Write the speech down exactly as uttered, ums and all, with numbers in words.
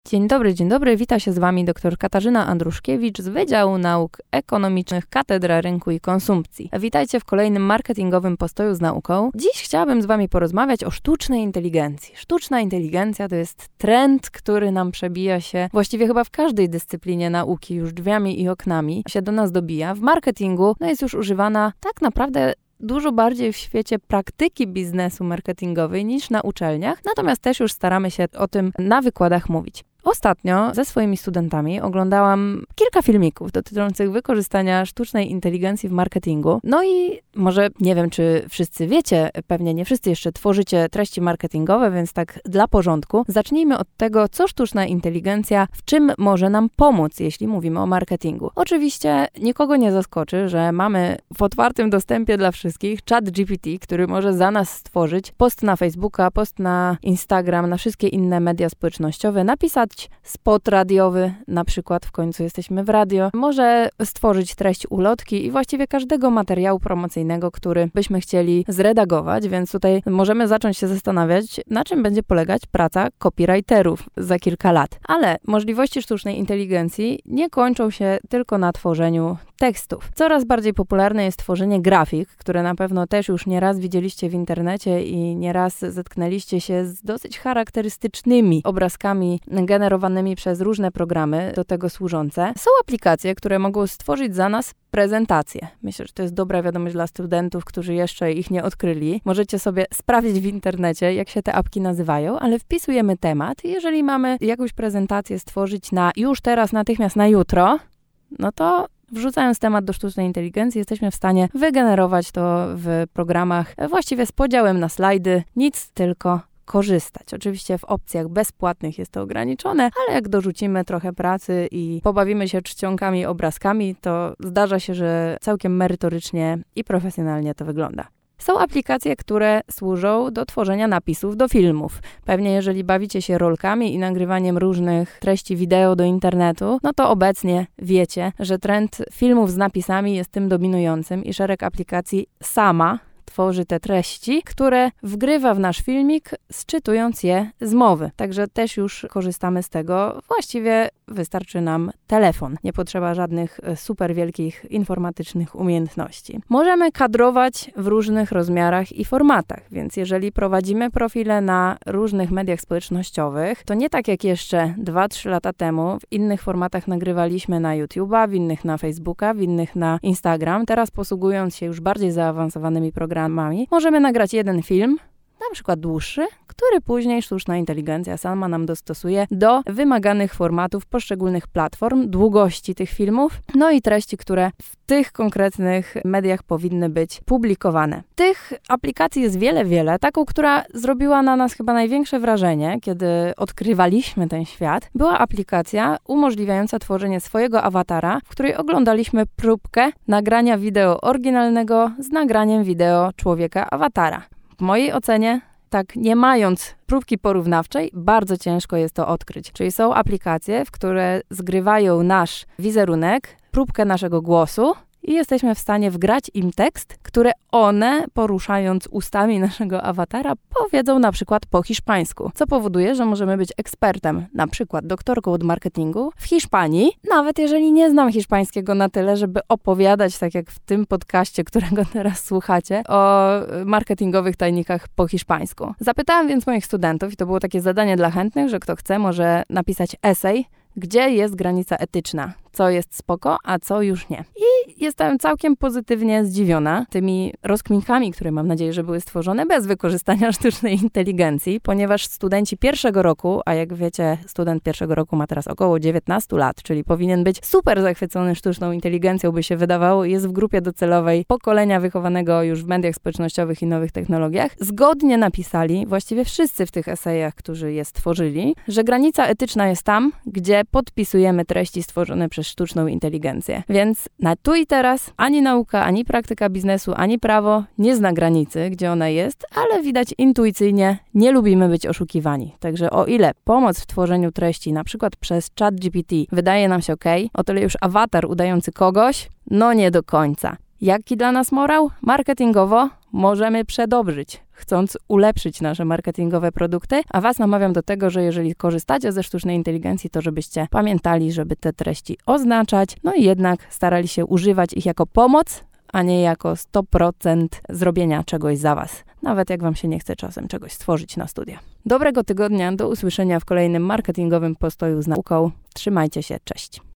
Dzień dobry, dzień dobry. Wita się z Wami dr Katarzyna Andruszkiewicz z Wydziału Nauk Ekonomicznych Katedra Rynku i Konsumpcji. Witajcie w kolejnym marketingowym postoju z nauką. Dziś chciałabym z Wami porozmawiać o sztucznej inteligencji. Sztuczna inteligencja to jest trend, który nam przebija się właściwie chyba w każdej dyscyplinie nauki, już drzwiami i oknami się do nas dobija. W marketingu no jest już używana tak naprawdę dużo bardziej w świecie praktyki biznesu marketingowej niż na uczelniach, natomiast też już staramy się o tym na wykładach mówić. Ostatnio ze swoimi studentami oglądałam kilka filmików dotyczących wykorzystania sztucznej inteligencji w marketingu. No i może nie wiem, czy wszyscy wiecie, pewnie nie wszyscy jeszcze tworzycie treści marketingowe, więc tak dla porządku zacznijmy od tego, co sztuczna inteligencja, w czym może nam pomóc, jeśli mówimy o marketingu. Oczywiście nikogo nie zaskoczy, że mamy w otwartym dostępie dla wszystkich ChatGPT, który może za nas stworzyć post na Facebooka, post na Instagram, na wszystkie inne media społecznościowe, napisać spot radiowy, na przykład w końcu jesteśmy w radio, może stworzyć treść ulotki i właściwie każdego materiału promocyjnego, który byśmy chcieli zredagować, więc tutaj możemy zacząć się zastanawiać, na czym będzie polegać praca copywriterów za kilka lat. Ale możliwości sztucznej inteligencji nie kończą się tylko na tworzeniu tekstów. Coraz bardziej popularne jest tworzenie grafik, które na pewno też już nieraz widzieliście w internecie i nieraz zetknęliście się z dosyć charakterystycznymi obrazkami generowanymi przez różne programy do tego służące. Są aplikacje, które mogą stworzyć za nas prezentacje. Myślę, że to jest dobra wiadomość dla studentów, którzy jeszcze ich nie odkryli. Możecie sobie sprawdzić w internecie, jak się te apki nazywają, ale wpisujemy temat i jeżeli mamy jakąś prezentację stworzyć na już teraz, natychmiast na jutro, no to wrzucając temat do sztucznej inteligencji, jesteśmy w stanie wygenerować to w programach właściwie z podziałem na slajdy, nic tylko korzystać. Oczywiście w opcjach bezpłatnych jest to ograniczone, ale jak dorzucimy trochę pracy i pobawimy się czcionkami, obrazkami, to zdarza się, że całkiem merytorycznie i profesjonalnie to wygląda. Są aplikacje, które służą do tworzenia napisów do filmów. Pewnie jeżeli bawicie się rolkami i nagrywaniem różnych treści wideo do internetu, no to obecnie wiecie, że trend filmów z napisami jest tym dominującym i szereg aplikacji sama tworzy te treści, które wgrywa w nasz filmik, sczytując je z mowy. Także też już korzystamy z tego. Właściwie wystarczy nam telefon. Nie potrzeba żadnych super wielkich informatycznych umiejętności. Możemy kadrować w różnych rozmiarach i formatach, więc jeżeli prowadzimy profile na różnych mediach społecznościowych, to nie tak jak jeszcze dwa trzy lata temu w innych formatach nagrywaliśmy na YouTube'a, w innych na Facebooka, w innych na Instagram. Teraz posługując się już bardziej zaawansowanymi programami, możemy nagrać jeden film, na przykład dłuższy, który później sztuczna inteligencja sama nam dostosuje do wymaganych formatów poszczególnych platform, długości tych filmów, no i treści, które w tych konkretnych mediach powinny być publikowane. Tych aplikacji jest wiele, wiele. Taką, która zrobiła na nas chyba największe wrażenie, kiedy odkrywaliśmy ten świat, była aplikacja umożliwiająca tworzenie swojego awatara, w której oglądaliśmy próbkę nagrania wideo oryginalnego z nagraniem wideo człowieka awatara. W mojej ocenie, tak nie mając próbki porównawczej, bardzo ciężko jest to odkryć. Czyli są aplikacje, w które zgrywają nasz wizerunek, próbkę naszego głosu i jesteśmy w stanie wgrać im tekst, które one, poruszając ustami naszego awatara, powiedzą na przykład po hiszpańsku, co powoduje, że możemy być ekspertem, na przykład doktorką od marketingu w Hiszpanii, nawet jeżeli nie znam hiszpańskiego na tyle, żeby opowiadać, tak jak w tym podcaście, którego teraz słuchacie, o marketingowych tajnikach po hiszpańsku. Zapytałam więc moich studentów, i to było takie zadanie dla chętnych, że kto chce, może napisać esej, gdzie jest granica etyczna, co jest spoko, a co już nie. I jestem całkiem pozytywnie zdziwiona tymi rozkminkami, które mam nadzieję, że były stworzone bez wykorzystania sztucznej inteligencji, ponieważ studenci pierwszego roku, a jak wiecie, student pierwszego roku ma teraz około dziewiętnaście lat, czyli powinien być super zachwycony sztuczną inteligencją, by się wydawało, jest w grupie docelowej pokolenia wychowanego już w mediach społecznościowych i nowych technologiach, zgodnie napisali, właściwie wszyscy w tych esejach, którzy je stworzyli, że granica etyczna jest tam, gdzie podpisujemy treści stworzone przez sztuczną inteligencję. Więc na tu i teraz ani nauka, ani praktyka biznesu, ani prawo nie zna granicy, gdzie ona jest, ale widać intuicyjnie nie lubimy być oszukiwani. Także o ile pomoc w tworzeniu treści, na przykład przez ChatGPT, wydaje nam się ok, o tyle już awatar udający kogoś, no nie do końca. Jaki dla nas morał? Marketingowo możemy przedobrzyć, chcąc ulepszyć nasze marketingowe produkty, a Was namawiam do tego, że jeżeli korzystacie ze sztucznej inteligencji, to żebyście pamiętali, żeby te treści oznaczać, no i jednak starali się używać ich jako pomoc, a nie jako sto procent zrobienia czegoś za Was. Nawet jak Wam się nie chce czasem czegoś stworzyć na studia. Dobrego tygodnia, do usłyszenia w kolejnym marketingowym postoju z nauką. Trzymajcie się, cześć.